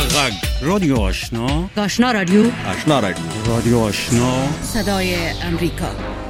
غږ رادیو آشنا رادیو رادیو آشنا صدای امریکا.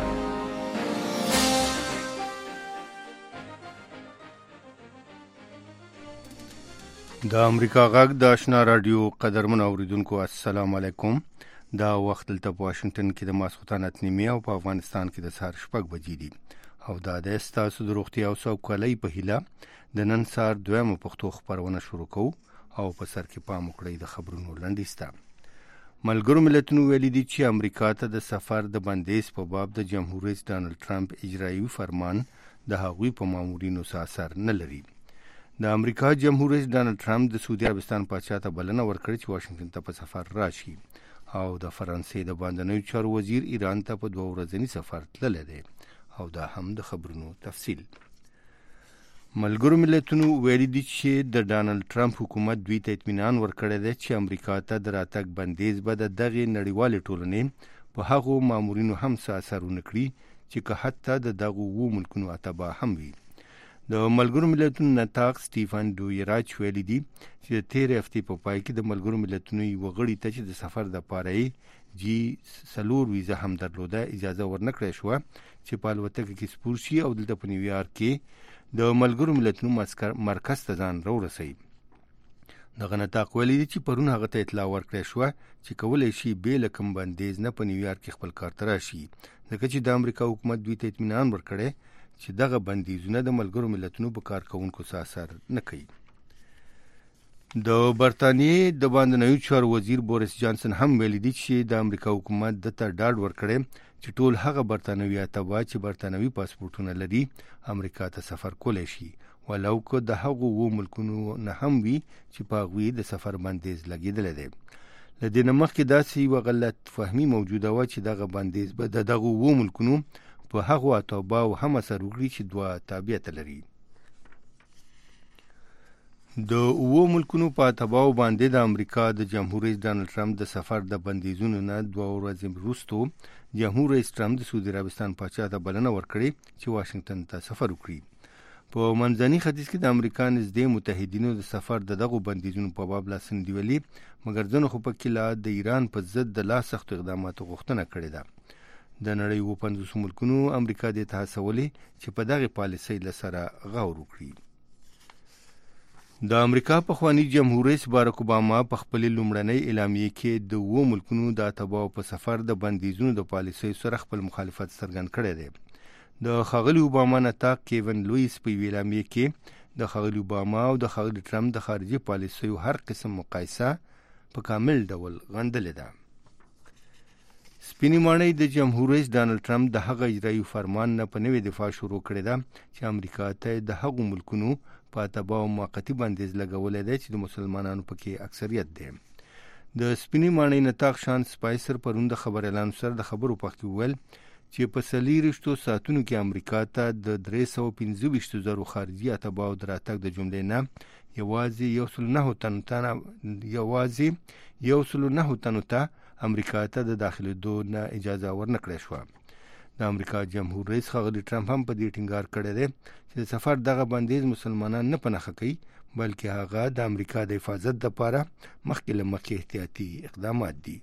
د امریکا غږ د آشنا رادیو قدرمن اوریدونکو السلام علیکم. دا وخت دلته په واشنگټن کې د ماسخوتان 8:30 او په افغانستان کې د سهار 6 بجې دي او دا د تاسو د روغتیا او سوکالۍ په هیله د نن سهار دویمه پښتو خبرونه شروع کوو او په سر کې پام وکړئ د خبرونو لنډیسته. ملګرو ملتونو ویلي دي چې امریکا ته د سفر د بندیز په باب د جمهور رئیس ډانلډ ټرمپ اجرایي فرمان د هغوی په مامورینو سره اثر نه لري. د امریکا جمهور رئیس ډانلډ ټرمپ د سعودي عربستان پاچا ته بلنه ورکړه چې واشنگټن ته په سفر راشي او د فرانسې د باندنیو چارو وزیر ایران ته په 2 ورځنی سفر تللی دی او دا هم د خبرونو تفصیل. ملګرو ملتونو ویلي دي چې د ډانلډ ټرمپ حکومت دوی ته اطمینان ورکړی دی چې امریکا ته د راتګ بندیز به د دغې نړیوالې ټولنې په هغو مامورینو هم څه اثر ونه کړي چې که حتی د دغو 2 ملکونو اتباع هم وي. د ملګرو ملتونو نطاق سټیفن ډویراچ ویلي دي چې د تېرې هفتې په پای کې د ملګرو ملتونو یو غړي ته چې د سفر دپاره یې G4 ویزه هم درلوده اجازه ورنکړی شوه چې په الوتکه کې سپور شي او دلته په نیویارک کې د ملګرو ملتونو مرکز ته ځان راورسوي. دغه نطاق ویلي دي چې پرون هغه ته اطلاع ورکړی شوه چې کولی شي بې له کوم بندیز نه په نیویارک کې خپل کار ته راشي ځکه چې د امریکا حکومت دوی ته اطمینان ورکړی چې دغه بندیزونه د ملګرو ملتونو په کارکوونکو څه اثر نه کوي. د برطانیې د باندنیو چارو وزیر بوریس جانسن هم ویلي دي چې د امریکا حکومت دته ډاډ ورکړی چې ټول هغه برطانوي اتباع چې برطانوي پاسپورټونه لري امریکا ته سفر کولی شي ولو که د هغو 2 ملکونو نه هم وي چې په هغوی د سفر بندیز لګېدلی دی. له دې نه مخکې داسې یوه غلط فهمي موجوده وه چې دغه بندیز به د دغو 2 ملکونو په هغو اتباعو هم اثر وکړي چې 2 تابعیت لري. د 2 ملکونو په اتباعو باندې د امریکا د جمهور رئیس ډانلډ ټرمپ د سفر د بندیزونو نه 2 ورځې وروسته جمهور رئیس ټرمپ د سعودي عربستان پاچا ته بلنه ورکړې چې واشنگټن ته سفر وکړي. په منځني ختیځ کې د امریکا نږدې متحدینو د سفر د دغو بندیزونو په باب لاسلیک ویلي مګر ځینو خو پکې لا د ایران په ضد د لا سختو اقداماتو غوښتنه کړې ده. د نړۍ 50 ملکونو امریکا دې ته هڅولې چې په دغه پالیسۍ له سره غور وکړي. د امریکا پخوانی جمهور رئیس باراک اوباما په خپل لومړنۍ اعلامیه کې د 2 ملکونو د اتباعو په سفر د بندیزونو د پالیسۍ سره خپل مخالفت څرګند کړی دی. د ښاغلي اوباما نطاق کیون لویس په اعلامیه کې د ښاغلي اوباما او د ښاغلي ټرمپ د خارجي پالیسیو هر قسم مقایسه په کامل ډول غندلې ده. سپینې ماڼۍ د جمهور رئیس ډانلډ ټرمپ د هغه اجرایي فرمان نه په نوې دفاع شروع کړې ده چې امریکا ته د هغو ملکونو په اتباعو موقتي بندیز لګولی دی چې د مسلمانانو پکې اکثریت دی. د سپینې ماڼۍ نطاق شان سپایسر پرون د خبر اعلان سره د خبرو په وخت کې وویل چې په 4 ساعتونو کې امریکا ته د 325,000 خارجي اتباعو د راتګ د جملې نه یوازې 109 تنو ته امریکا ته د داخلېدو نه اجازه ورنکړی شوه. د امریکا جمهور رئیس ښاغلي ټرمپ هم په دې ټینګار کړی دی چې د سفر دغه بندیز مسلمانان نه په نښه کوي بلکې هغه د امریکا د حفاظت دپاره مخکې له مخکې احتیاطي اقدامات دي.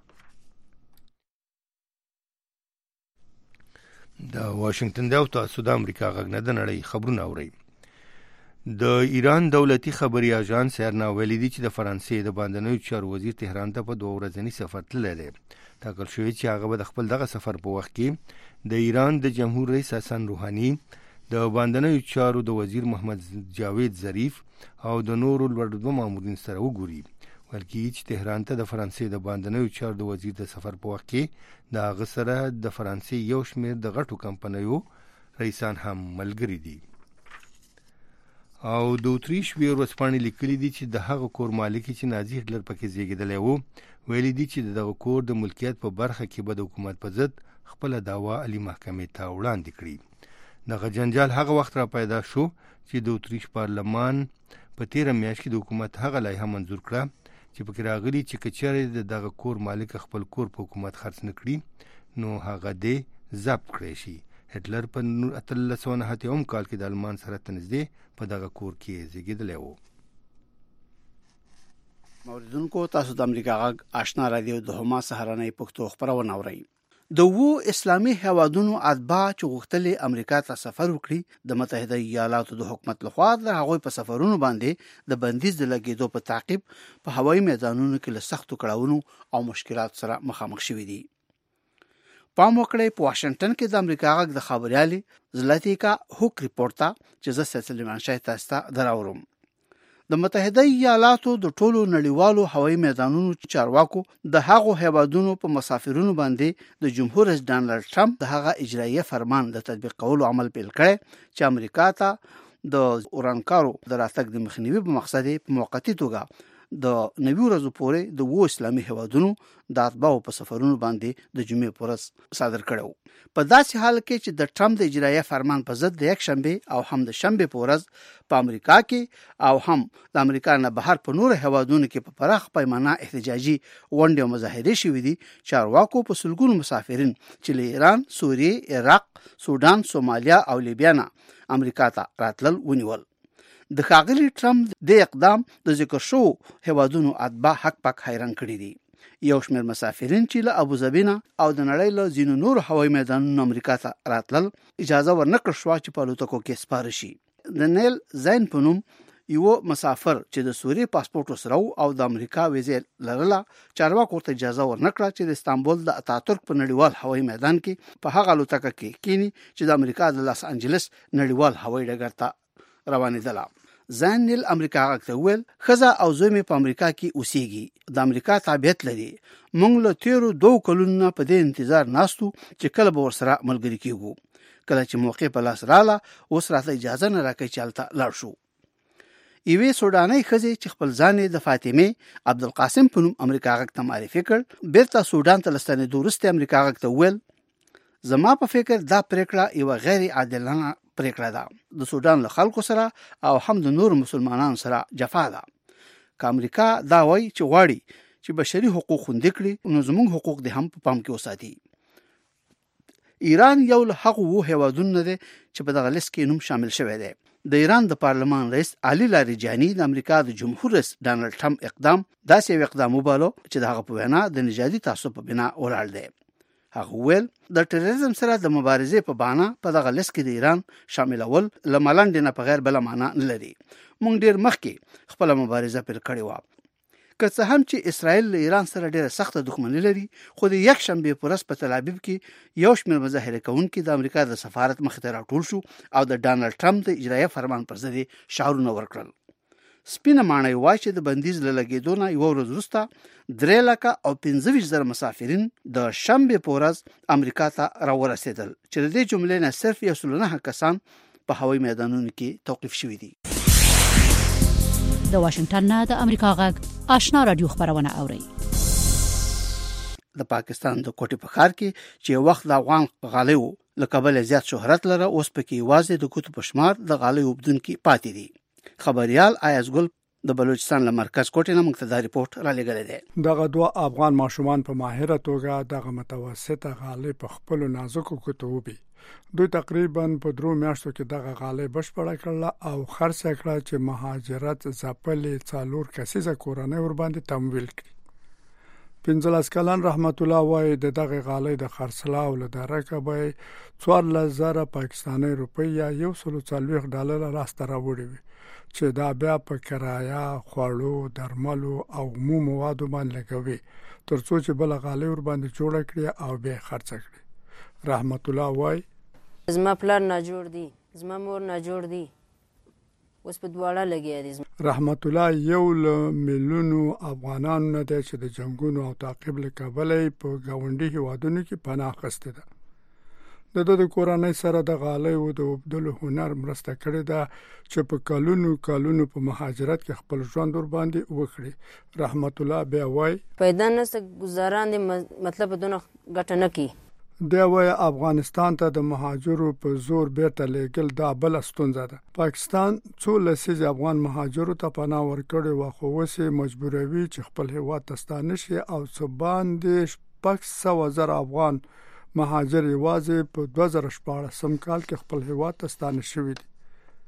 د واشنگټن دی او تاسو د امریکا غږ نه د نړۍ خبرونه اورئ. د ایران دولتي خبري اژانس ارنا ویلي دي چې د فرانسې د باندنیو چارو وزیر تهران ته په 2 ورځنی سفر تللی دی. ټاکل شوی چې هغه به د خپل دغه سفر په وخت کې د ایران د جمهور رئیس حسن روحاني د باندنیو چارو د وزیر محمد جاوید ظریف او د نورو لوړ مامورین سره وګوري. ویل کېږي چې تهران ته د فرانسې د باندنیو چارو د وزیر د سفر په وخت کې د هغه سره د فرانسې یو شمېر د غټو کمپنیو رئیسان هم ملګري دي. او د اتریش ورځپاڼې لیکلي دي چې د هغه کور مالک چې نازي هټلر پکې زیږېدلی و ویلي دي چې دغه کور د ملکیت په برخه کې به د حکومت په ضد خپله دعوا عالي محکمې ته وړاندې کړي. دغه جنجال هغه وخت را پیدا شو چې د اتریش پارلمان په 13 میاشت کې د حکومت هغه لایحه منظور کړه چې پکې راغلي چې که چېرې د دغه کور مالک خپل کور په حکومت خرڅ نه کړي نو هغه دې ضبط کړی شي. هټلر په 1809 کال کې د آلمان سره تنزدې په دغه کور کې زیږېدلی و. موریدونکو تاسو د امریکا غږ آشنا رادیو د هما سهارنۍ پښتو خبرونه اورئ. د وو اسلامي هیوادونو اتباع چې غوښتل امریکا ته سفر وکړي د متحده ایالاتو د حکومت لخوا د هغوی په سفرونو باندې د بندیز د لګیدو په تعقیب په هوایي میدانونو کې له سختو کړاوونو او مشکلات سره مخامخ شوي دي. پام وکړئ په واشنگټن کې د امریکا غږ د خبريالي زلاتیکا هوک ریپورت چې زه سلمان شاه تاسو ته دراوړم. د متحده ایالاتو د ټولو نړیوالو هوایي میدانونو چارواکو د هغو هیوادونو په مسافرونو باندې د جمهور رئیس ډانلډ ټرمپ د هغه اجرایي فرمان د تطبیق کولو عمل پیل کړی چې امریکا ته د اورانکارو د راتګ د مخنیوي په مقصد په موقتی توګه د 90 ورځې پورې د وو اسلامي هیوادونو د اتباعو په سفرونو باندې د جمعې په ورځ صادر کړو. په داسې حال کې چې د ټرمپ د اجرایي فرمان په ضد د یک شنبه او هم د شنبه په ورځ په امریکا کې او هم د امریکا نه بهر په نور هیوادونو کې په پراخ پیمانه احتجاجي غونډې او مظاهرې شوې دي، چارواکو په سلګونو مسافرین چې له ایران، سوریې، عراق، سودان، سومالیا او لیبیا نه امریکا ته راتلل ونیول. د ښاغلي ټرمپ د اقدام د ذکر شو هیوادونو اتباع حق پاک حیران کړي دي. یو شمېر مسافرین چې له ابوظبي نه او د نړۍ له ځینو نورو هوایي میدانونو امریکا ته راتلل اجازه ورنکړه شوه چې په الوتکو کې سپاره شي. د نیل زین په نوم یو مسافر چې د سوریې پاسپورت سره او د امریکا ویزه لرله چارواکو ته اجازه ورنکړه چې د استانبول د اتاتورک په نړیوال هوایي میدان کې په هغه الوتکه کې کینی چې د امریکا د لاس انجلس نړیوال هوایي ډګر ته روانېدله. زین نیل امریکا غږ ته ویل خزه او زوی په امریکا کې اوسېږي، د امریکا تابعیت لري. موږ له تیرو 2 کلونو په دې انتظار ناستو چې کله به ورسره ملګری کیږو. کله چې موقع په لاس رااله اوس راته اجازه نه راکړي چې هلته لاړ شو. یوې سودانۍ ښځې چې خپل ځان د فاطمه عبدالقاسم په نوم امریکا غږ ته معرفي کړ، بیرته سودان ته لستنېدو وروسته امریکا غږ ته ویل زما په فکر دا پریکړه یو غیر عادلانه پریکړه ده، د سودان له خلکو سره او هم د نور مسلمانانو سره جفا ده. که امریکا دا وایي چې غواړي چې بشري حقوق خوندي کړي نو زموږ حقوق دې هم په پام کې وساتي. ایران یو له هغو هیوادونو دی چې په دغه لیست کې نوم شامل شوی دی. د ایران د پارلمان رئیس علي لاریجاني د امریکا د جمهور رئیس ډانلډ ټرمپ اقدام داسې یو اقدام وباله چې د هغه په وینا د نژادي تعصب په بنا ولاړ دی. هغه ویل د ټیرریزم سره د مبارزې په بهانه په دغه لیست کې د ایران شاملول له ملنډ نه په غیر بل معنا نه لري. موږ ډیر مخکې خپل مبارزه پیل کړې و. که څه هم چې اسرائیل له ایران سره ډیره سخته دښمني لري، خو د یک شنبه په ورځ په تل ابیب کې یو شمېر مظاهره کوونکي د امریکا د سفارت مخې ته راټول شو او د ډانلډ ټرمپ د اجرایي فرمان پر ضد شعارونه ورکړل. سپینه ماڼۍ وایي چې د بندیز له لګېدو نه یوه ورځ وروسته 3,25,000 مسافرین د شنبې په ورځ امریکا ته راورسېدل چې د دې جملې نه صرف 109 کسان په هوایي میدانونو کې توقیف شوي دي. د واشنگټن نه د امریکا غږ آشنا رادیو خبرونه اوري. د پاکستان د کوټې په ښار کې چې وخت د افغان غالیو له کبله زیات شهرت لره، اوس پکې یوازې د کوټو په شمار د غالیو اوبدونکي پاتې دي. خبريال ایاز ګل د بلوچستان له مرکز کوټې نه مقتدار ریپورت را لګړی دی. دغه دوه افغان ماشومان په ماهره توګه دغه متوسطه غالۍ په خپل نازکو کوټو وبي. دوی تقریبا په 3 میاشتو کې دغه غالۍ بشپړه کړه او خرڅ کړه چې مهاجرت ځپلې 4 کسیزه کورنۍ ور باندې تمویل کړي. 15 کلن رحمت الله وای د دغه غالۍ د خرڅلاو له درکه به 4000 پاکستاني روپۍ یا $140 راسته راوړي چې دا بیا په کرایه، خوړو، درملو او عمومي موادو باندې لګوي ترڅو چې بل غالۍ ور باندې جوړ کړي او به خرڅ کړي. رحمت الله وای زما پلان نه جوړ دي، زما مور نه جوړ دي، اوس په دواړه لګیا دي. رحمت الله یو له میلیونو افغانانو نه دی چې د جنگونو او تعقیب له کبله په گاونډي هیوادونو کې پناه اخیسته ده. د کورنۍ سره د غالیو د وبدلو هنر مرسته کړې ده چې په کلونو په مهاجرت کې خپل ژوند ور باندې وکړي. رحمت الله بیا وای پیدا نه گزاران دي، مطلب دونه ګټه نه کی. دا وای افغانستان ته د مهاجرو په زور بیرته لېږل دا بل ستونزه ده. پاکستان څو لسیز افغان مهاجرو ته پناه ورکړي و خو اوس مجبوروي چې خپل هیواد ته ستانه شي او څه باندې 500,000 افغان مهاجر یوازې په 2014 کال کې خپل هیواد ته ستانه شوي دي.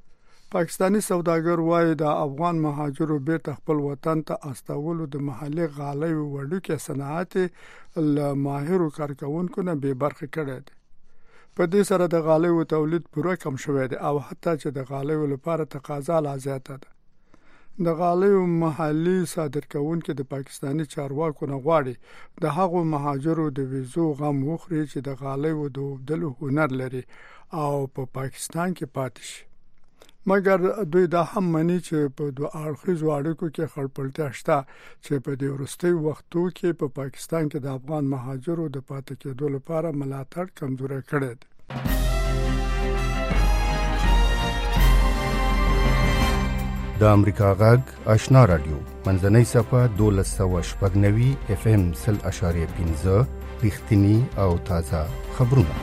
پاکستانی سوداګر وایي د افغان مهاجرو بیرته خپل وطن ته استولو د محلي غالۍ وړوکې صنعت له ماهرو کارکونکو نه بې برخې کړی دی. په دې سره د غالیو تولید پوره کم شوی دی او حتی چې د غالیو لپاره تقاضا لا زیاته ده. د غالیو محلي صادرونکي د پاکستانی چارواکو نه غواړي د هغو مهاجرو د ویزو غم وخوري چې د غالیو د اوبدلو هنر لري او په پاکستان کې پاتې شي. مګر دوی دا هم مني چې په دوه اړخیزو اړیکو کې خړپړتیا شته چې په دې وروستي وختو کې په پاکستان کې د افغان مهاجرو د پاتې کېدو لپاره ملاتړ کمزوری کړی دی. د امریکا غږ آشنا رادیو منځنۍ صفه 1290 FM 0.15 رښتینی او تازه خبرونه.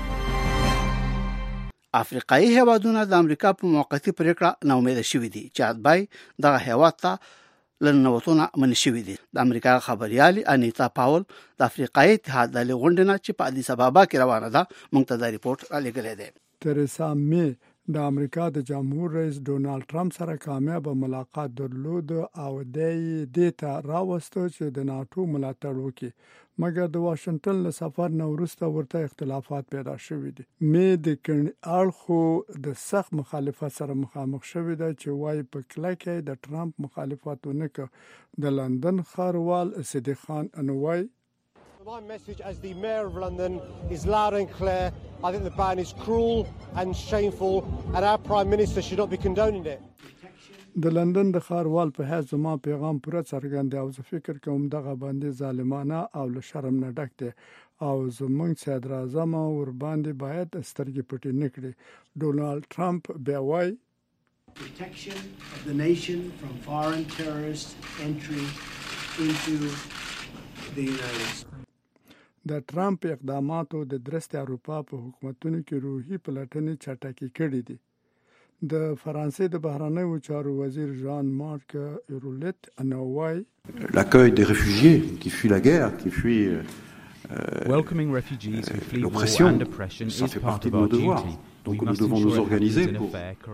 افریقایي هیوادونه د امریکا په موقتی پریکړه ناامیده شوي دي چې اتباعي دغه هیواد ته لنوتونه منې شوي دي. د امریکا خبريالي انیتا پاول د افریقایي اتحاد د غونډې نه چې په ادیس ابابا کې روانه ده موږ ته دا ریپورت را لېږلی دی. تریسا می د امریکا د جمهور رئیس ډونالد ټرمپ سره کامیاب ملاقات درلود او دې ته راوستو چې د ناتو ملاتړ وکړي، مګر د واشنگټن له سفر نه وروسته ورته اختلافات پیدا شوي دي. مې د اړخو د سخت مخالفت سره مخامخ شوي ده چې وايي په کلکه د ټرمپ مخالفت ونکړي. د لندن ښاروال صدیق خان انوای My message as the Mayor of London is loud and clear. I think the ban is cruel and shameful and our Prime Minister should not be condoning it. د لندن د ښاروال په حیث زما پیغام پوره څرګند دی او زه فکر کوم دغه باندې ظالمانه او له شرم نه ډک دی او زموږ صدر اعظم ور باندې باید سترګې پټې نه کړي. ډونالد ټرمپ بیا وایي protection of the nation from foreign terrorist entry into the United States. د ټرمپ اقداماتو د درست اروپا په حکومتونو کې روحي پلټنې چټکې کړې دي. د فرانسې د بهرنیو چارو وزیر ژان مارک ایرولت انوای l'accueil des réfugiés qui fuient la guerre, qui fuient welcoming refugees who flee war l'oppression, and oppression ça is fait part partie of de our nos devoirs. duty. Donc nous devons nous organiser pour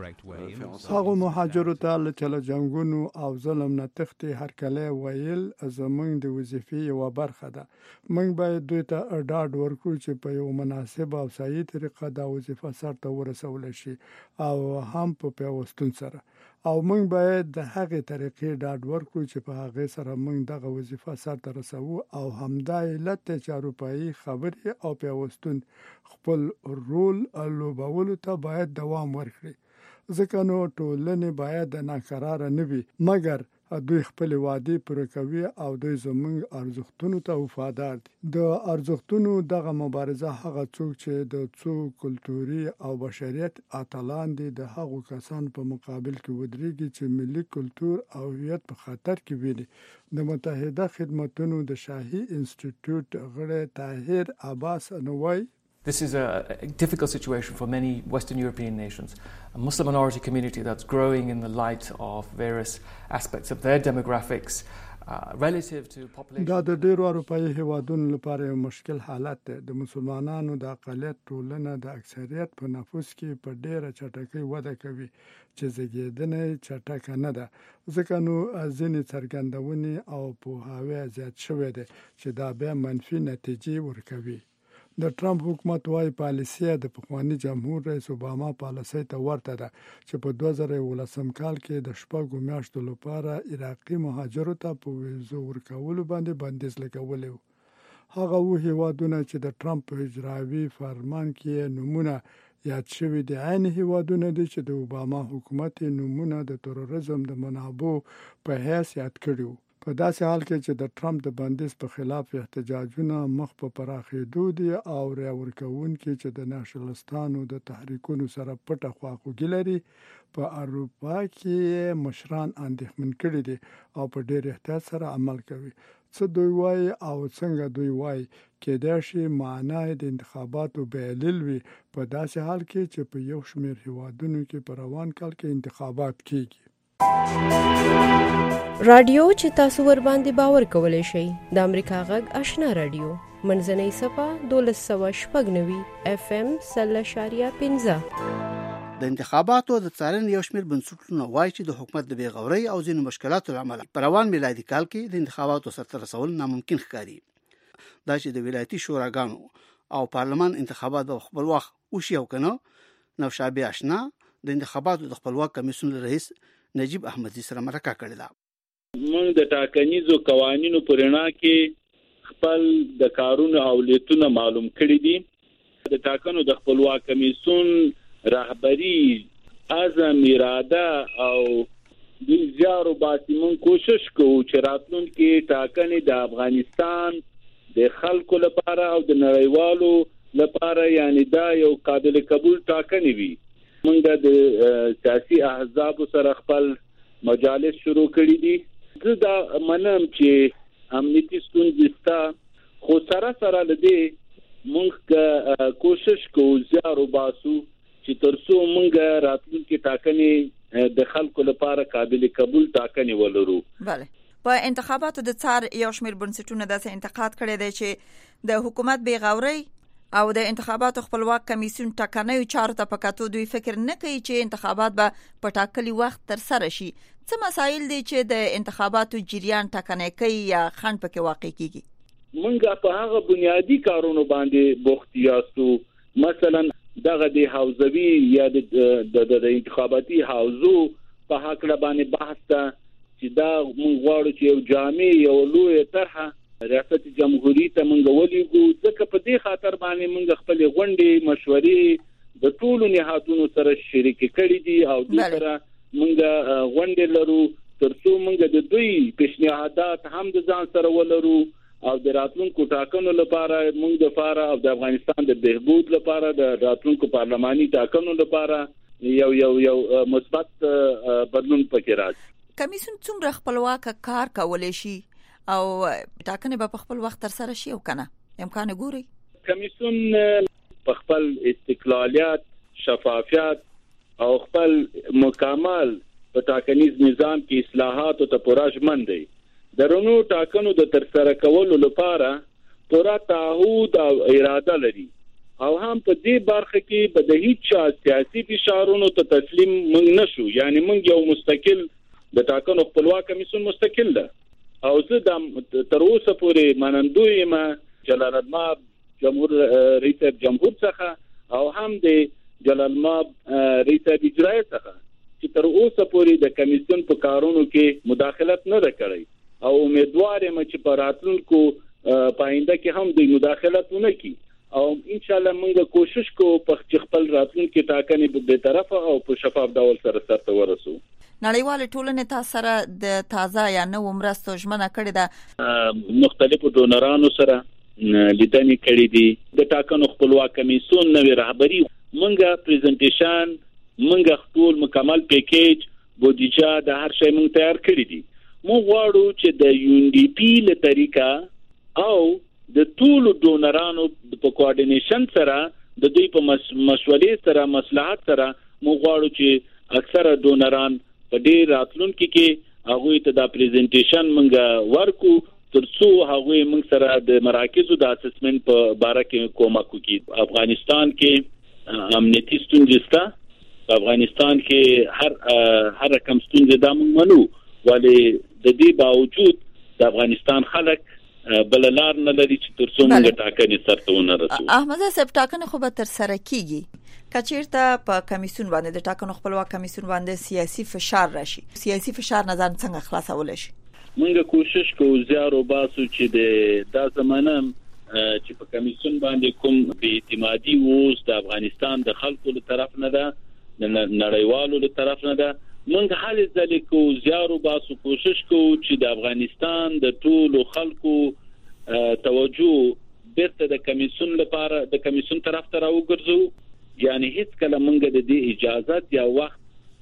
هغه مهاجرو ته چې له جنگونو او ظلم نه تښتي هرکله ویل زموږ د وظیفې یوه برخه ده. موږ باید دوی ته ډاډ ورکړو چې په یو مناسب او صحیح طریقه دا وظیفه سرته ورسول شي او هم په پیوستون سره، او موږ باید د هغې طریقې ډاډ ورکړو چې په هغې سره موږ دغه وظیفه سرته رسوو او همدا علت دی چې اروپایي خبرې او پیوستون خپل رول لوبولو ته باید دوام ورکړي. ځکه نو ټولنې باید ناکراره نه وي، مګر دوی خپل وعده پوره کوي او دوی زموږ ارزښتونو ته وفادار دي. د ارزښتونو دغه مبارزه هغه څوک چې د څو کلتوري او بشریت اتلان دي د هغو کسانو په مقابل کې ودرېږي چې ملي کلتور او هویت په خطر کې ویني. د متحده خدمتونو د شاهي انسټیټیوټ غړی طاهر عباس انوای This is a difficult situation for many Western European nations. A Muslim minority community that's growing in the light of various aspects of their demographics relative to population. دا د ډیرو اروپایي هیوادونو لپاره یو مشکل حالت دی. د مسلمانانو د اقلیت ټولنه د اکثریت په نفوس کې په ډیره چټکۍ وده کوي چې زیږیدنه چټکه نه ده. ځکه نو ځینې څرګندونې او پوهاوی زیات شوی دی چې دا بیا منفي نتیجې ورکوي. د ټرمپ حکومت وايي پالیسي د پخوانی جمهور رئیس اوباما پالیسي ته ورته ده چې په 2019 کال کې د شپږو میاشتو لپاره عراقي مهاجرو ته په ویزو ورکولو باندې بندیز لګولی و. هغه هیوادونه چې د ټرمپ په اجرایي فرمان کې نمونه یاد شوي دي عین هیوادونه دي چې د اوباما حکومت نمونه د تروریزم د منابعو په حیث یاد کړي وو. په داسې حال کې چې د ټرمپ د بندیز په خلاف احتجاجونه مخ په پراخېدو دي او راورکوونکي چې د ناشنلستانو د تحریکونو سره پټه خواخوږي لري په اروپا کې مشران اندېښمن کړي دي او په ډېر احتیاط سره عمل کوي. څه دوی وایي او څنګه دوی وایي کېدای شي معنی د انتخاباتو بهلیل وي په داسې حال کې چې په یو شمېر هیوادونو کې په روان کال کې انتخابات کیږي. رادیو چې تاسو ور باندې باور کولای شئ د امریکا غږ آشنا رادیو منځنۍ صفه 1290 FM 0.15. د انتخاباتو د څارنې یو شمېر بنسټونه وایي چې د حکومت د بېغورۍ او ځینو مشکلاتو له امله په روان میلادي کال کې د انتخاباتو سرته رسول ناممکن ښکاري. دا چې د ولایتي شوراګانو او پارلمان انتخابات په خپل وخت وشي او کنه. نوشابه آشنا د انتخاباتو د خپلواک کمیسیون رئیس نجیب احمدی سره مرکه کړې ده. موږ د ټاکنیزو قوانینو پرېنا کې خپل د کارونو اولیتونه معلوم کړي دي. د ټاکنو د خپلواک کمیسیون رهبری عزم اراده او د زیارو باسي مون کوشش کوو چې راتلونکي ټاکنې د افغانستان د خلکو لپاره او د نړیوالو لپاره یعنی دا یو قابل قبول ټاکنې وي. موږ د سیاسي احزاب سره خپل مجالس شروع کړي دي. زه دا منم چې امنیتي ستونزې شته، خو سره لدې موږ کوشش کوو زیارو باسو چې ترڅو موږ راتلونکي ټاکنې د خلکو لپاره قابل قبول ټاکنې ولرو. بله، په انتخاباتو د څار یو شمېر بنسټونه داسې انتقاد کړی دی چې د حکومت بېغورۍ او د انتخاباتو خپلواک کمیسیون ټاکنیو چارو ته په کتو دوی فکر نه کوي چې انتخابات به په ټاکلي وخت ترسره شي. څه مسایل دي چې د انتخاباتو جریان ټاکنې کوي یا خنډ پکې واقع کیږي؟ موږ په هغه بنیادی کارونو باندې بوخت یاستو. مثلا دغه د حوزوي یا د انتخاباتي حوزو په حق باندې بحث ته چې دا موږ غواړو چې یو جامع یو لوی طرحه ریاست جمهوریت ته موږ ولېږو. ځکه په دې خاطر باندې موږ خپل غونډې مشورې د ټولو نهادونو سره شریک کړې دي او د سره موږ غونډې لرو ترڅو موږ د دوی پیشنهادات هم د ځان سره ولرو او د راتلونکو ټاکنو لپاره موږ د لپاره او د افغانستان د بهبود لپاره د راتلونکو پارلماني ټاکنو لپاره یو مثبت بدلون پکې راځي. کمیسیون څومره خپلواک کار کولای شي او ټاکنې به په خپل وخت ترسره شي او کنه امکان ګوري؟ کمیسیون په خپل استقلالیت، شفافیت او خپل مکمل په ټاکنیز نظام کې اصلاحات او پوره ژمن دی. درونو ټاکنو د ترسره کولو لپاره پوره تعهد او اراده لري او هم په دې برخه کې به د هیڅ سیاسي فشارونو ته تسلیم موږ نشو. یعنی موږ یو مستقل د ټاکنو خپلواک کمیسیون مستقل ده او زه د تر اوسه پورې منندوی یم جلال الماب رئیس جمهور څخه او هم د جلال الماب رئیس اجرایه څخه چې تر اوسه پورې د کمیسیون په کارونو کې مداخلت نه کړی او امیدوار یم چې په راتلونکو پاینده کې هم د مداخلت ونه کی او ان شاء الله موږ کوشش کوو په خپل راتلونکو ټاکنې په طرفه او په شفاف ډول سره سرته ورسو. نړیوال ټولنې تاسو سره د تازه یا نو مرستو ژمنه کړې ده؟ مختلفو ډونرانو سره لیدنې کړې دي. د ټاکنو خپلواک کمیسیون نوې رهبری موږ پریزنټیشن موږ خپل مکمل پیکیج بودیجه د هر شی موږ تیار کړی دي. موږ غواړو چې د UNDP له طریقه او د ټولو ډونرانو په کوارډینیشن سره د دوی په مشورې سره مصلحت سره موږ غواړو چې اکثره ډونران په دې راتلونکي کې هغه ته د پریزنټیشن موږ ورکو ترڅو هغه موږ سره د مراکزو د اسسمنت په باره کې کومک وکړي. افغانستان کې امنیتي ستونزې شته، په افغانستان کې هر رقم ستونزې دا موږ منو، ولی د دې باوجود د افغانستان خلک بل لار نه لري چې ترڅو موږ ټاکنې سرته ورسوو. احمد صاحب ټاکنې خو به تر سره کیږي، کچیرته په کمیسیون باندې د ټاکنو خپلواک کمیسیون باندې سیاسي فشار راشي، سیاسي فشار نه ځان څنګه خلاصول شي؟ موږ کوشش کوو زیارو باسو چې دا زمانه چې په کمیسیون باندې کوم بې اعتمادي اوس د افغانستان د خلکو له طرف نه ده، د نړیوالو له طرف نه ده، موږ هلې ځلې کوو زیارو باسو کوشش کوو چې د افغانستان د ټولو خلکو توجه بیرته د کمیسیون لپاره د کمیسیون طرف ته راوګرځو. یعنی هیڅ کله موږ د دې اجازه یا وخت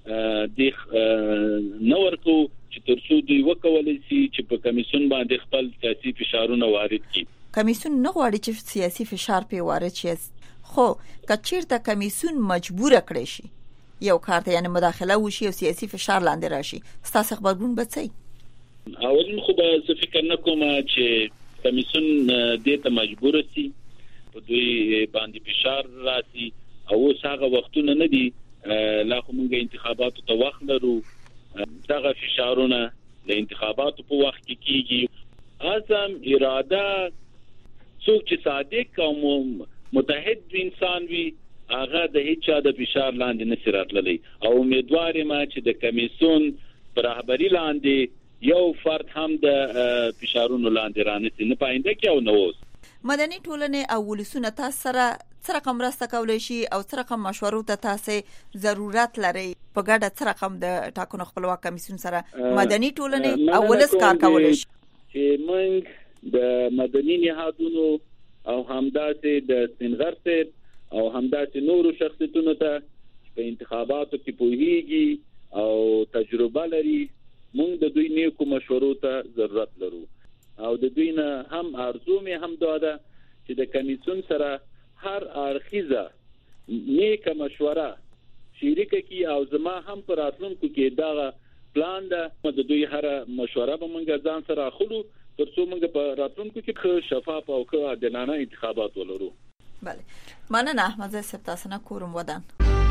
د نه ورکو چې ترڅو دوی وکولای شي چې په کمیسیون باندې خپل سیاسي فشارونه وارد کړي. کمیسیون نه غواړي چې سیاسي فشار په وارد شي، خو کچیرته کمیسیون مجبور کړي شي یو کار ته یعنی مداخله وشي او سیاسي فشار لاندې راشي، ستاسو خبرګون به څه؟ اول خو به څه فکر نه کوم چې کمیسیون دې ته مجبور شي، په دوی باندې فشار راسي او هغه وختونه نه دي لا خو موږ انتخاباتو ته وخت لرو دغه فشارونه د انتخاباتو په وخت کې کیږي اعظم اراده څوک چې صادق او متحد انسان وي هغه د هیڅ چا د فشار لاندې نشي راتللی او امیدوار یم چې د کمیسیون پر رهبری لاندې یو فرد هم د فشارونو لاندې رانسي نه پاینده کې او نو مدني ټولنې او ولسونه تاسو سره څه رقم راسته کولای شي او څه رقم مشورو ته تاسو ضرورت لري په ګډه څه رقم د ټاکنو خپلواک کمیسیون سره مدني ټولنې او ولس کار کولای شي چې موږ د مدني نهادونو او همداسې د سنغر او همداسې نورو شخصیتونو ته په انتخاباتو کې پوهیږي او تجربه لري موږ د دوی نیکو مشورو ته ضرورت لرو او د دوی نه هم ارزو مې هم دا چې د کمیسیون سره هر اړخیزه نیکه مشوره شریکه کی او زما هم پر راتلونکو کې دا پلان ده د دوی هر مشوره به موږ ځان سره اخلو ترڅو موږ په راتلونکو کې شفاف او عادلانه انتخابات ولرو. بله مننه احمد زاهد صاحب تاسو نه کورم ودان.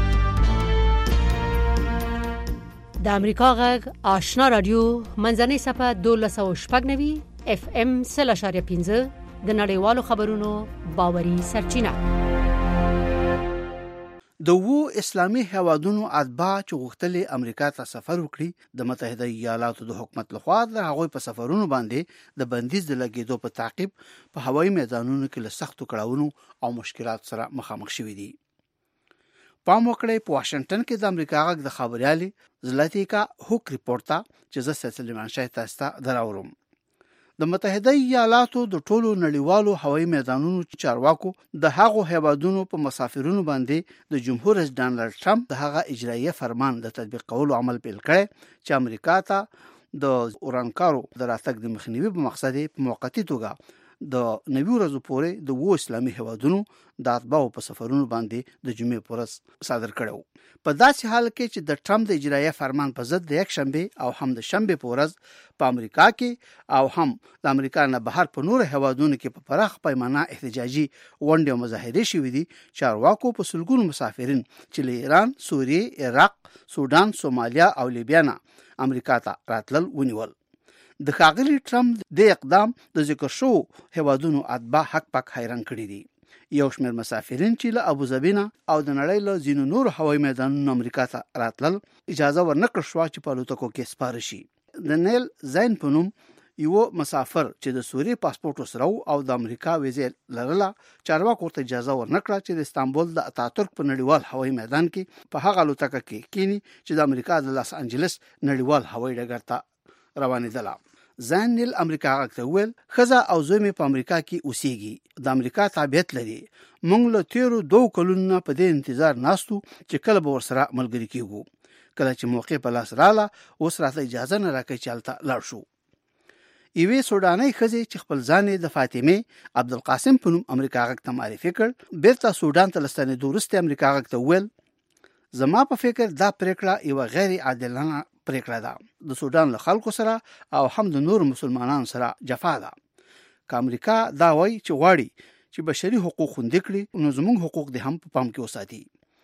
د امریکا غږ آشنا رادیو منځنۍ صفحه 1290 FM 0.15 د نړیوالو خبرونو باوري سرچینه. د وو اسلامي هیوادونو اتباع چې غوښتل امریکا ته سفر وکړي د متحده ایالاتو د حکومت لخوا د هغوی په سفرونو باندې د بندیز د لګیدو په تعقیب په هوایي میدانونو کې له سختو کړاوونو او مشکلات سره مخامخ شوي دي. پام وکړئ په واشنگټن کې د امریکا غږ د خبريالي زلاتیکا هوک ریپورت ته چې زه سلیمان شاه تاسو ته دراوړم. د متحده ایالاتو د ټولو نړیوالو هوایي میدانونو چارواکو د هغو هیوادونو په مسافرونو باندې د جمهور رئیس ډانلډ ټرمپ د هغه اجرایي فرمان د تطبیق کولو عمل پیل کړی چې امریکا ته د اورانکارو د راتګ د مخنیوي په مقصد په موقتی توګه د 90 ورځې پورې د وو اسلامي هیوادونو د اتباعو په سفرونو باندې د جمعې پر ورځ صادر کړو. په داسې حال کې چې د ټرمپ د اجرایي فرمان په ضد د یک شنبه او هم د شنبه په ورځ په امریکا کې او هم د امریکا نه بهر په نور هیوادونو کې په پراخ پیمانه احتجاجي غونډې او مظاهرې شوې دي، چارواکو په سلګونو مسافرین چې له ایران، سوریې، عراق، سودان، سومالیا او لیبیا نه امریکا ته راتلل ونیول. د ښاغلي ټرمپ د اقدام د ذکر شو هیوادونو اتباع حق پاک حیران کړي دي. یو شمېر مسافرین چې له ابوظبي نه او د نړۍ له ځینو نورو هوایي میدانونو امریکا ته راتلل اجازه ورنکړه شوه چې په الوتکو کې سپاره شي. د نیل زین په نوم یو مسافر چې د سوریې پاسپورت وسره او د امریکا ویزه لرله چارواکو ته اجازه ورنکړه چې د استانبول د اتاتورک په نړیوال هوایي میدان کې په هغه الوتکه کې کینی چې د امریکا د لاس انجلس نړیوال هوایي ډګر ته روانېدله. زین نیل امریکا غاکته ویل خزه او زوی مې په امریکا کې اوسېږي، د امریکا تابعیت لري. موږ له تیرو 2 کلونو په دې انتظار ناستو چې کله به ورسره ملګری کیږو. کله چې موقع په لاس رااله اوس راته اجازه نه راکړي چې هلته لاړ شو. یوې سودانۍ ښځې چې خپل ځان د فاطمه عبدالقاسم په نوم امریکا غاکته معرفي کړ بیرته سودان ته لستنېدو وروسته امریکا غاکته ویل زما په فکر دا پریکړه یو غیر عادلانه پریکړه ده. د سودان له خلکو سره او هم د نور مسلمانانو سره جفا ده. که امریکا دا وایي چې غواړي چې بشري حقوق خوندي کړي نو زموږ حقوق دې هم په پام کې وساتي.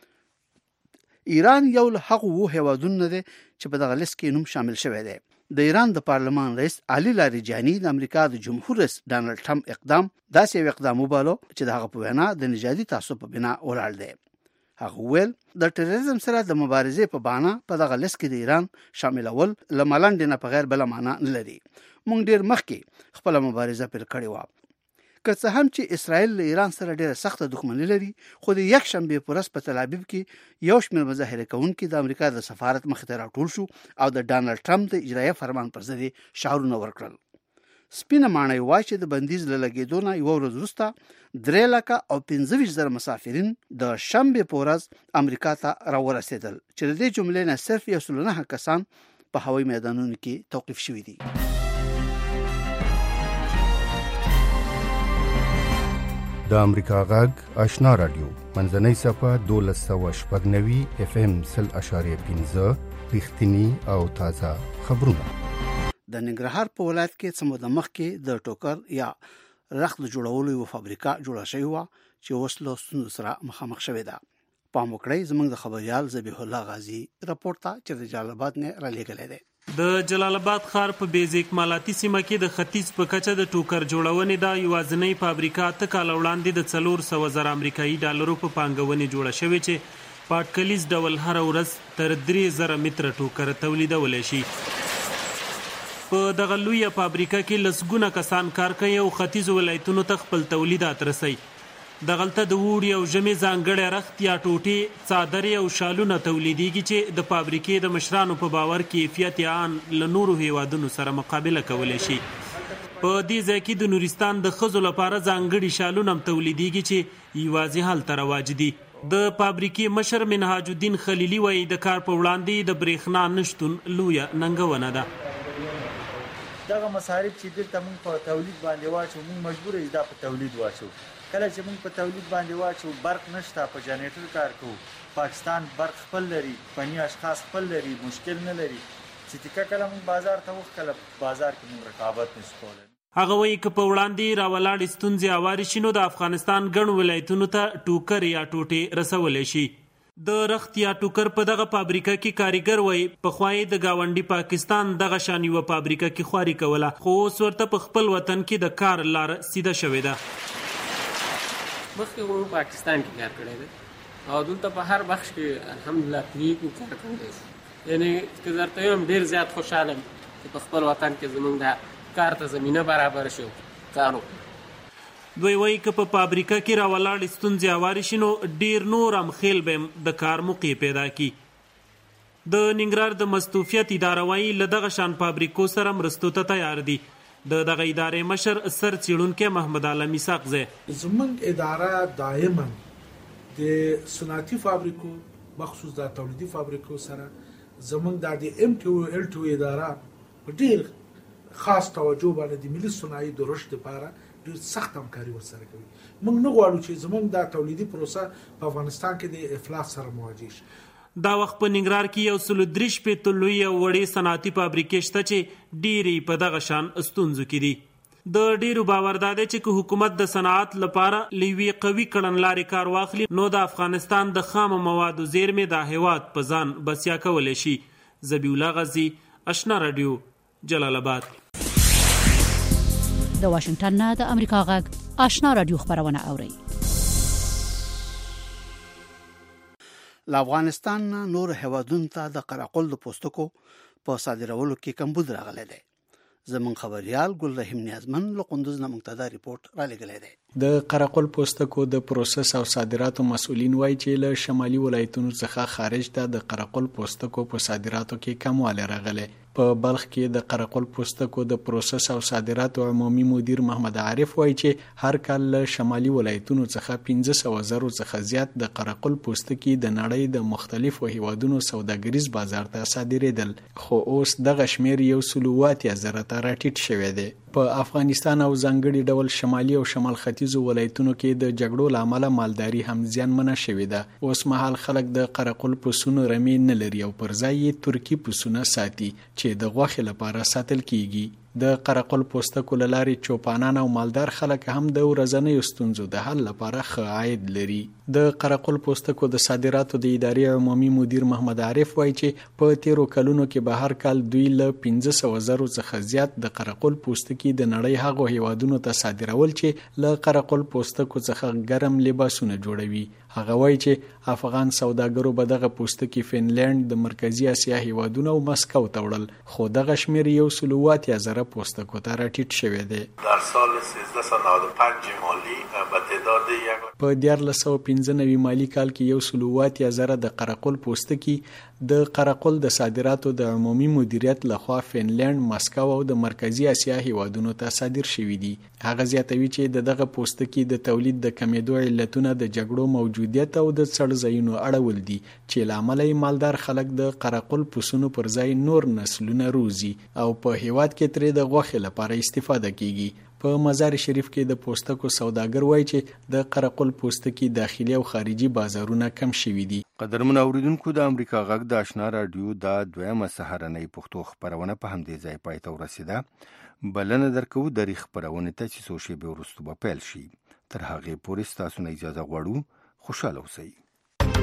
ایران یو له هغو هیوادونو دی چې په دغه لیست کې نوم شامل شوی دی. د ایران د پارلمان رئیس علي لاریجاني د امریکا د جمهور رئیس ډانلډ ټرمپ اقدام داسې یو اقدام وباله چې دغه په وینا د نژادي تعصب په بنا ولاړ دی. هغه ویل د ټیرریزم سره د مبارزې په بهانه په دغه لیست کې د ایران شاملول له ملنډ نه په غیر بل معنا نه لري. موږ ډیر مخکې خپل مبارزه پیل کړې و. که څه هم چې اسرائیل له ایران سره ډیره سخته دښمني لري، خو د یک شنبه په ورځ په تل ابیب کې یو شمېر مظاهره کوونکي د امریکا د سفارت مخې ته راټول شو او د ډانلډ ټرمپ د اجرایي فرمان پر ضد شعارونه ورکړل. سپینه ماڼۍ وایي چې د بندیز له لګېدو نه یوه ورځ وروسته 3,25,000 مسافرین د شنبې په ورځ امریکا ته راورسېدل چې د دې جملې نه صرف 109 کسان په هوایي میدانونو کې توقیف شوي دي. د امریکا غږ آشنا رادیو منځنۍ صفحه 1290 FM 0.15 رښتینی او تازه خبرونه. د ننګرهار په ولایت کې څه موده مخکې د ټوکر یا رخت جوړولو یو فابریکه جوړه شوې وه چې اوس له ستونزو سره مخامخ شوې ده. پام وکړئ زموږ د خبريال ذبیح الله غازی راپور ته چې د جلال آباد نه را لېږلی دی. د جلال آباد ښار په بیزیک مالاتي سیمه کې د ختیځ په کچه د ټوکر جوړونې د یوازینۍ فابریکه ته کال وړاندې د 400,000 امریکایي ډالرو په پانګونې جوړه شوې چې په اټکلیز ډول هر ورځ تر 3,000 متره ټوکر تولیدولی شي. په دغه لویه فابریکه کې لسګونه کسان کار کوي او ختیځو ولایتونو ته خپل تولیدات رسوي. دغلته د وړي او ژمي ځانګړی رخت یا ټوټې، څادرې او شالونه تولیدېږي چې د فابریکې د مشرانو په باور کیفیت آن له نورو هیوادونو سره مقابله کولی شي. په دې ځای کې د نورستان د ښځو لپاره ځانګړي شالونه هم تولیدېږي چې یوازې هلته رواج دي. د فابریکې مشر منهاج الدین خلیلي وایي د کار په وړاندې د برېښنا نشتون لویه ننګونه ده. دغه مصارف چې دلته موږ په تولید باندې واچو، موږ مجبور یو دا په تولید واچو. کله چې موږ په تولید باندې واچو برق نشته، په جنریټر کار کوو. پاکستان برق خپل لري، فني اشخاص خپل لري، مشکل نه لري چې کله موږ بازار ته وخت کله بازار کې موږ رقابت نشو کولی. هغه وایي که په وړاندې راولاړې ستونزې هوارې شي نو د افغانستان ګڼو ولایتونو ته ټوکر یا ټوټې رسولی شي. د رخت یا ټوکر په دغه فابریکه کې کاریګر وایي پخوا یې د ګاونډي پاکستان دغه شان یوه فابریکه کې خواري کوله، خو اوس ورته په خپل وطن کې د کار لاره سیده شوې ده. مخکې مو پاکستان کې کار کړی دی او دلته په هر بخش کې الحمدلله پریږو کار کولی شو. یعنې که درته وایم ډېر زیات خوشحاله یم چې په خپل وطن کې زموږ د کار ته زمینه برابر شي کار وکړو. دوی وایي که په فابریکه کې راولاړې ستونزې هوارې شي نو ډېر نور هم خیل به هم د کار موقع پیدا کړي. د ننګرهار د مستوفیت اداره وایي له دغه شان فابریکو سره مرستو ته تیار دي. د دغه ادارې مشر سر څیړونکی محمد علي میثاقزی زموږ اداره دائما د صنعتي فابریکو مخصوص د تولیدي فابریکو سره زموږ د ام ټي او ال ټي اداره په ډېر خاص توجه باندې د ملي صنایع د رشد لپاره ډېر سخت همکاري ورسره کوي. موږ نه غواړو چې زموږ د تولیدي پروسه په افغانستان کې د افلاس سره مواجه شي. دا وخت په ننګرهار کې 133 لوی او وړې صنعتي فابریکې شته چې ډېرې په دغه شان ستونزو کې دي. د ډېرو باور دا دی چې که حکومت د صنعت لپاره له یوې قوي کړنلارې کار واخلي نو د افغانستان د خامو موادو زیرمې د هیواد په ځان بسیا کولی شي. ذبیح الله غازی، اشنا رادیو، جلال آباد. د واشنگټن نه د امریکا غږ آشنا رادیو خبرونه اوري. له افغانستان نور هیوادونو ته د قراقل د پوستکو په صادرولو کې کمبود راغلی دی. زمون خبريال ګل رحیم نیازمن له قندوز نه منتدا ریپورت را لګلې دی. د قراقل پوستکو د پروسس او صادراتو مسؤلین وایي چې له شمالي ولایتونو څخه خارج ته د قراقل پوستکو په صادراتو کې کموالی راغلی. په بلخ کې د قراقل پوستکو د پروسس او صادراتو عمومي مدیر محمد عارف وایي چې هر کال له شمالي ولایتونو څخه 15,000 څخه زیات د قراقل پوستکي د نړۍ د مختلفو هیوادونو سوداګریز بازار ته صادریدل، خو اوس دغه شمیر 1,000 ته راټیټ شوی دی. په افغانستان او ځانګړي ډول شمالي او شمال ختیځو ولایتونو کې د جګړو له امله مالداري هم زیانمنه شوې ده. اوس مهال خلک د قراقل پسونو رمې نه لري او پر ځای یې ترکي پسونه ساتي چې د غوښې لپاره ساتل کیږي. د قراقل پوستکو له لارې چوپانان او مالدار خلک هم د ورځنیو ستونزو د حل لپاره ښه عاید لري. د قراقل پوستکو د صادراتو د ادارې عمومي مدیر محمد عارف وایي چې په تیرو کلونو کې به هر کال دوی له 15,000 څخه زیات د قراقل پوستکي د نړۍ هغو هیوادونو ته صادرول چې له قراقل پوستکو څخه ګرم لباسونه جوړوي. هغه وایي چې افغان سوداګرو به دغه پوستکي فنلند، د مرکزی اسیا هیوادونه او مسکو ته وړل، خو دغه شمیر 1,000 پوستکو ته راټیټ شوی دی. در سال 1395 مالی به تعداد په 1495 مالی کال کې 1,000 د قراقل پوستکي د قراقل د صادراتو د عمومي مدیریت لخوا فنلند، مسکو او د مرکزی اسیا هیوادونو ته صادر شوي دي. هغه زیاتوي چې دغه پوستکي د تولید د کمیدو علتونه د جګړو موجودیت او د څړځایونو اړول دي چې له امله یې مالدار خلک د قراقل پسونو پر ځای نور نسلونه روزي او په هیواد کې ترې د غوښې لپاره استفاده کیږي. په مزار شریف کې د پوستکو سوداګر وایي چې د قراقل پوستکي داخلي او خارجي بازارونه کم شوي دي. قدرمن اوریدونکو، د امریکا غږ د آشنا رادیو د دویمه سهارنۍ پښتو خبرونه په همدې ځای پای ته ورسېده. بلنه درکو د ریښ خبرونه ته چې څو شېبې وروسته به پیل شي. تر هغې پورې ستاسو نه اجازه غواړو. خوشاله اوسئ.